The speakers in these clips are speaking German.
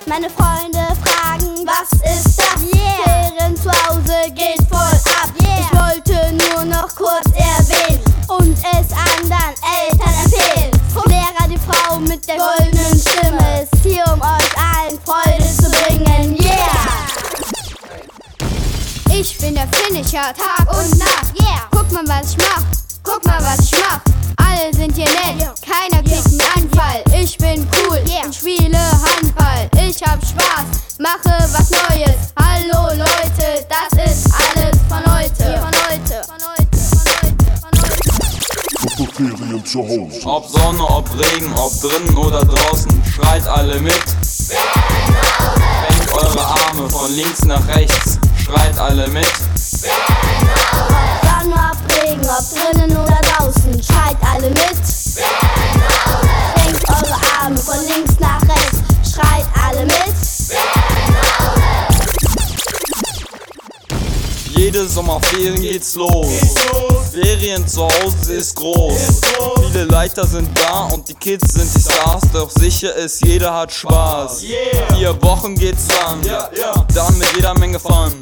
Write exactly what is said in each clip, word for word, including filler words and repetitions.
Meine Freunde fragen, was ist das? Yeah. Ferien zu Hause geht voll ab. Yeah. Ich wollte nur noch kurz erwähnen und es anderen Eltern empfehlen. Lehrer, die Frau mit der goldenen Stimme, ist hier, um euch allen Freude zu bringen. Yeah! Ich bin der Finisher, Tag und Nacht. Yeah! Guck mal, was ich mach, guck mal, was ich mach. Alle sind hier nett, keiner kriegt einen Anfall. Ich bin cool und spiele Handball. Ich hab Spaß, mache was Neues. Hallo Leute, das ist alles von heute. Von heute, von heute, von heute, von heute. Ferien zu Hause. Ob Sonne, ob Regen, ob drinnen oder draußen, schreit alle mit. Schwenkt eure Arme von links nach rechts, schreit alle mit. Ob Sonne, ob Regen, ob drinnen oder draußen, schreit alle mit. Schwenkt eure Arme von links nach rechts, schreit alle mit. Jede Sommerferien geht's los. Ferien zu Hause ist groß. Viele Leiter sind da und die Kids sind die Stars. Doch sicher ist, jeder hat Spaß. Vier Wochen geht's lang, dann mit jeder Menge Fun.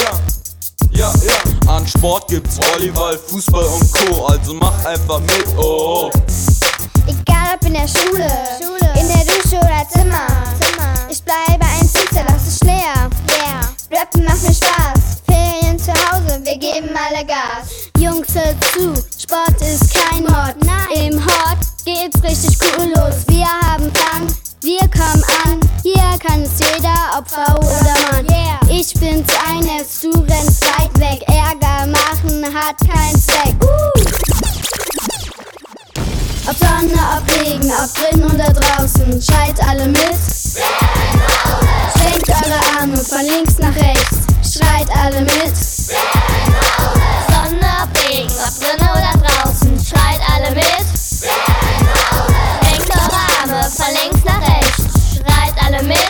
An Sport gibt's Volleyball, Fußball und Co. Also mach einfach mit, oh. Egal ob in der Schule, in der Dusche oder Zimmer, ich bleibe ein Sitzer, das ist leer. Rappen macht mir Spaß, Ferien zu Hause, wir geben alle Gas. Jungs, hört zu, Sport ist kein Mord. Im Hort geht's richtig cool los. Wir haben Fun, wir kommen an. Hier kann es jeder, ob Frau oder Mann. Ich bin's eines, du rennst weit weg. Ärger machen hat keinen Zweck. Uh! Ob Sonne, ob Regen, ob drinnen oder draußen, schreit alle mit. Schwenkt eure Arme von links nach rechts, schreit alle mit. Sonne, ob Regen, ob drinnen oder draußen, schreit alle mit. Schwenkt eure Arme von links nach rechts, schreit alle mit.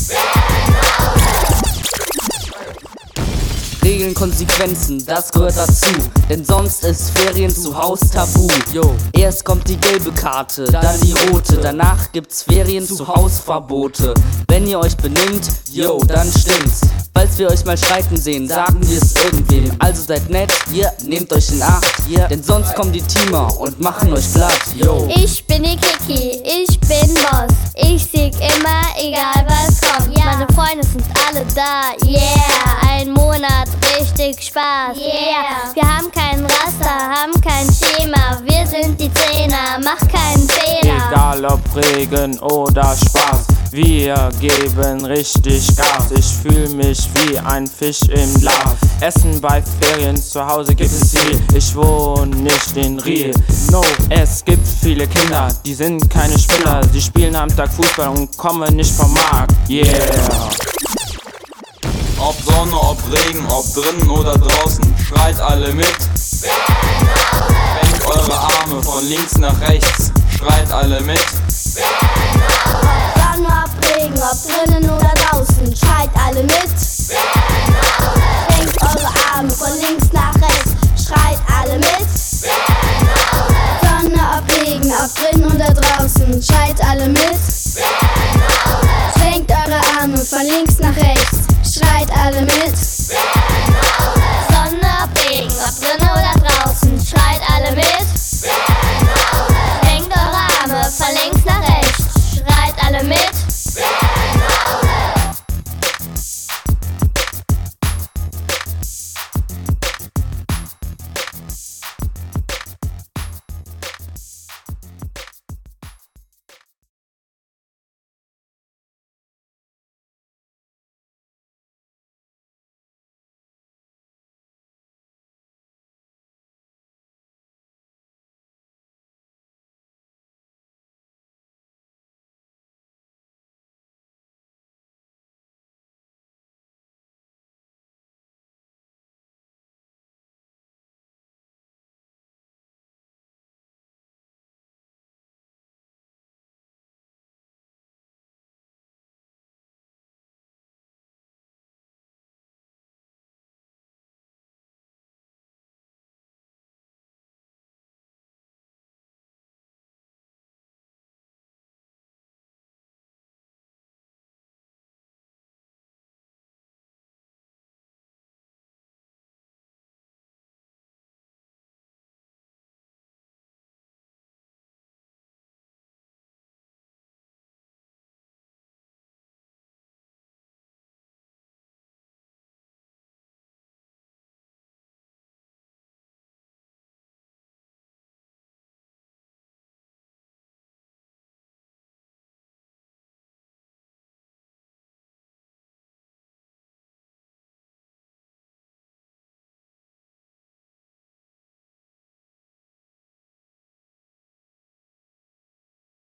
Regeln, Konsequenzen, das gehört dazu. Denn sonst ist Ferien zu Haus tabu. Yo. Erst kommt die gelbe Karte, dann die rote. Danach gibt's Ferien zu Hausverbote. Wenn ihr euch benimmt, yo, dann stimmt's. Falls wir euch mal streiten sehen, sagen wir es irgendwem. Also seid nett, ihr nehmt euch in Acht, yeah. Denn sonst kommen die Teamer und machen euch platt, yo. Ich bin die Kiki, ich bin Boss. Ich sieg immer, egal was kommt. Ja. Meine Freunde sind alle da, yeah. Ein Monat richtig Spaß, yeah. Wir haben kein Raster, haben kein Schema. Wir sind die Trainer, mach keinen Fehler. Egal ob Regen oder Spaß, wir geben richtig Gas. Ich fühl mich wie ein Fisch im Glas. Essen bei Ferien zu Hause gibt es viel. Ich wohne nicht in Riel. No, es gibt viele Kinder, die sind keine Spieler. Sie spielen am Tag Fußball und kommen nicht vom Markt. Yeah. Ob Sonne, ob Regen, ob drinnen oder draußen, schreit alle mit. Schwenkt eure Arme von links nach rechts, schreit alle mit. Ob Sonne, ob Regen, ob drinnen oder draußen, schreit alle mit. Schwenkt eure Arme von links nach rechts, schreit alle mit. Sonne, ob Regen, ob drinnen oder draußen, schreit alle mit. Schwenkt eure Arme von links nach rechts, schreit alle mit.